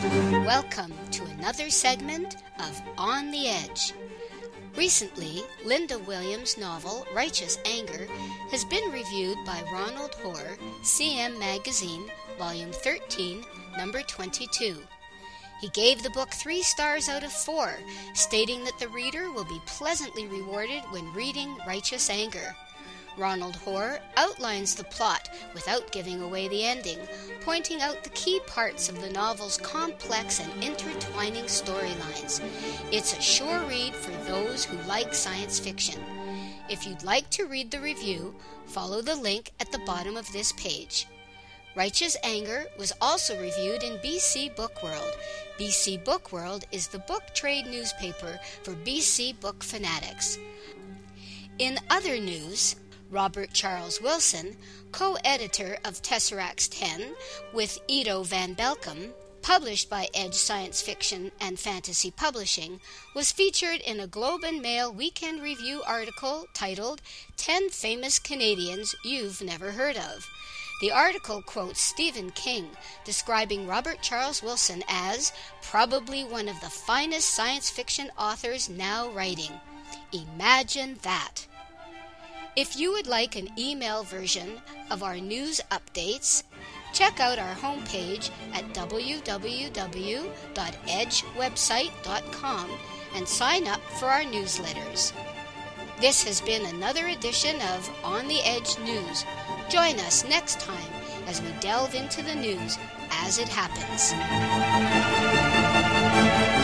Welcome to another segment of On the Edge. Recently, Linda Williams' novel Righteous Anger has been reviewed by Ronald Hoare, CM Magazine, Volume 13, Number 22. He gave the book 3 stars out of 4, stating that the reader will be pleasantly rewarded when reading Righteous Anger. Ronald Hoare outlines the plot without giving away the ending, pointing out the key parts of the novel's complex and intertwining storylines. It's a sure read for those who like science fiction. If you'd like to read the review, follow the link at the bottom of this page. Righteous Anger was also reviewed in BC Book World. BC Book World is the book trade newspaper for BC book fanatics. In other news, Robert Charles Wilson, co-editor of Tesseract's 10 with Ido Van Belkom, published by Edge Science Fiction and Fantasy Publishing, was featured in a Globe and Mail weekend review article titled 10 Famous Canadians You've Never Heard of. The article quotes Stephen King, describing Robert Charles Wilson as probably one of the finest science fiction authors now writing. Imagine that! If you would like an email version of our news updates, check out our homepage at www.edgewebsite.com and sign up for our newsletters. This has been another edition of On the Edge News. Join us next time as we delve into the news as it happens.